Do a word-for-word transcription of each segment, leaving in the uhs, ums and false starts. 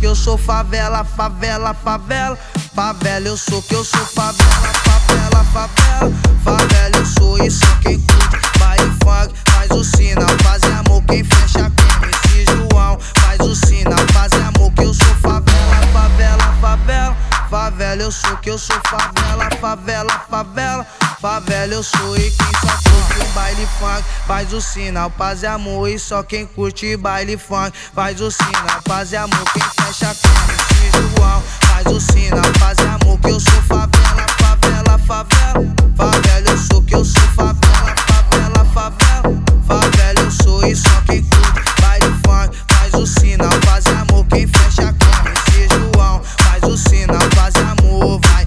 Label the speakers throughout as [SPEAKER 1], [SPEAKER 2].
[SPEAKER 1] que eu sou favela, favela, favela. Favela eu sou que eu sou favela, favela, favela. Favela eu sou e só quem curte baile funk faz o sinal, faz amor quem fecha com esse João. Faz o sinal, faz amor que eu sou favela, favela, favela. Favela eu sou que eu sou favela, favela, favela. Favela eu sou e quem só curte o baile funk faz o sinal, paz e amor e só quem curte baile funk faz o sinal, paz e amor quem fecha com esse João. Faz o sinal, paz e amor que eu sou favela, favela, favela. Favela eu sou que eu sou favela, favela, favela. Favela eu sou e só quem curte baile funk faz o sinal, paz e amor quem fecha com esse João. Faz o sinal, paz e amor, vai.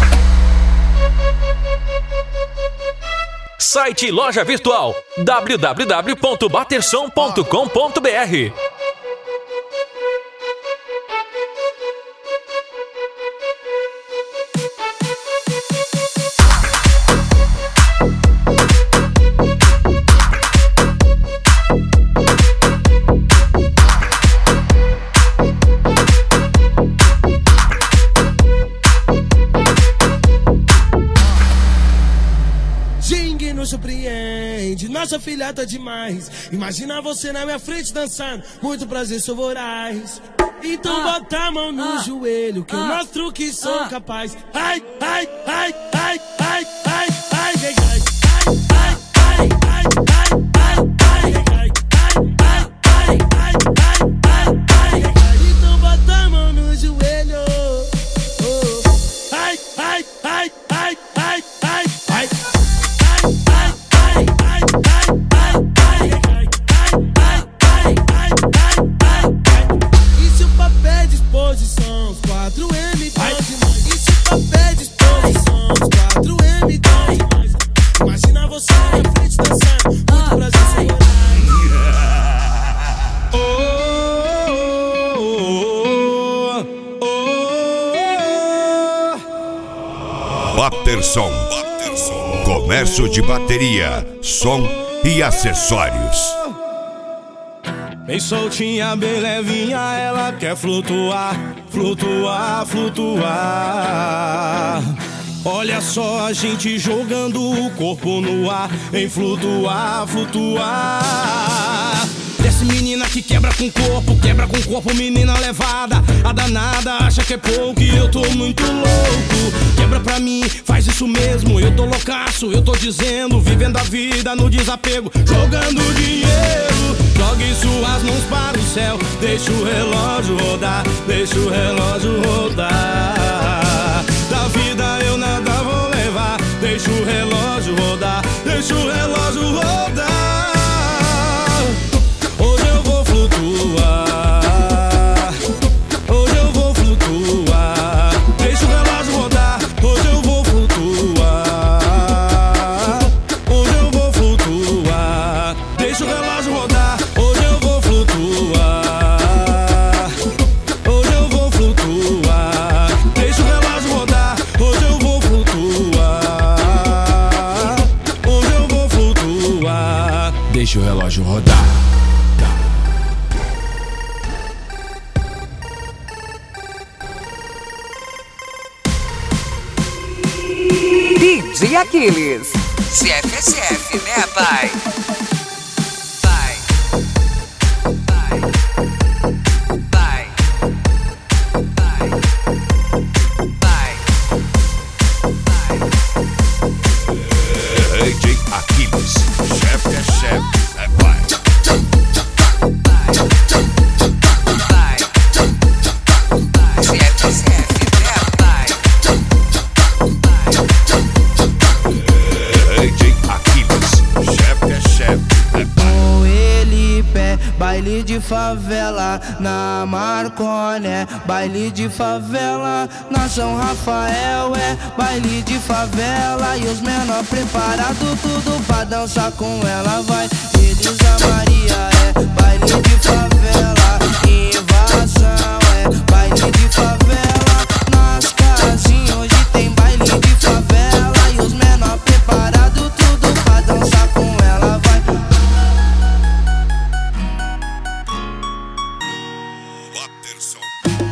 [SPEAKER 2] Site e loja virtual w w w ponto batersom ponto com ponto b r.
[SPEAKER 3] Surpreende, nossa filha tá demais. Imagina você na minha frente dançando, muito prazer, sou voraz. Então ah, bota a mão no ah, joelho, que ah, eu mostro que sou ah, capaz. Ai, ai, ai, ai, ai, ai, ai, ai, ai.
[SPEAKER 4] Batersom, comércio de bateria, som e acessórios.
[SPEAKER 5] Bem soltinha, bem levinha, ela quer flutuar, flutuar, flutuar. Olha só a gente jogando o corpo no ar, em flutuar, flutuar. Desce menina que quebra com o corpo, quebra com o corpo, menina levada. A danada acha que é pouco e eu tô muito louco. Quebra pra mim, faz isso mesmo, eu tô loucaço, eu tô dizendo. Vivendo a vida no desapego, jogando dinheiro. Jogue suas mãos para o céu, deixa o relógio rodar, deixa o relógio rodar. Da vida eu nada vou levar, deixa o relógio rodar, deixa o relógio rodar. Hoje eu vou flutuar, hoje eu vou flutuar, deixa o relógio rodar. Hoje eu vou flutuar, hoje eu vou flutuar, deixa o relógio rodar. Hoje eu vou flutuar, hoje eu vou flutuar, deixa o relógio rodar. Hoje eu vou flutuar, hoje eu vou flutuar, deixa o relógio rodar.
[SPEAKER 6] D J Aquiles, C F S F, né, pai? Vai, vai, vai, vai, vai, vai.
[SPEAKER 4] D J Aquiles, chefe é chefe, é pai.
[SPEAKER 6] Vai, vai, C F S F, né, pai?
[SPEAKER 4] D J Aquiles, chefe é chefe, é pai.
[SPEAKER 1] Com ele pé, baile de favela na Marconé, baile de favela na São Rafael, é baile de favela e os menor preparado tudo pra dançar com ela, vai. Elisa Maria é baile de favela, invasão é baile de favela, nas casinhas hoje tem baile de favela e os menor preparado tudo pra dançar com ela, vai.
[SPEAKER 4] Batersom.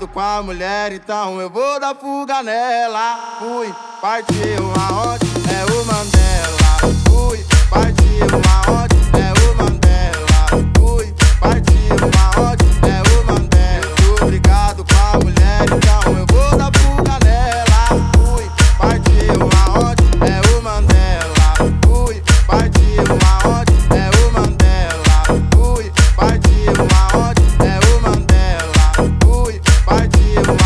[SPEAKER 7] brigado com a mulher, então eu vou dar fuga nela. Fui, partiu aonde é o Mandela. Fui, partiu aonde é o Mandela. Fui, partiu aonde é o Mandela. Eu tô brigado com a mulher, então eu vou dar fuga nela. Fui, partiu aonde é o Mandela. Fui, partiu aonde é o Mandela. Fui, partiu aonde é o Mandela. Fui, partiu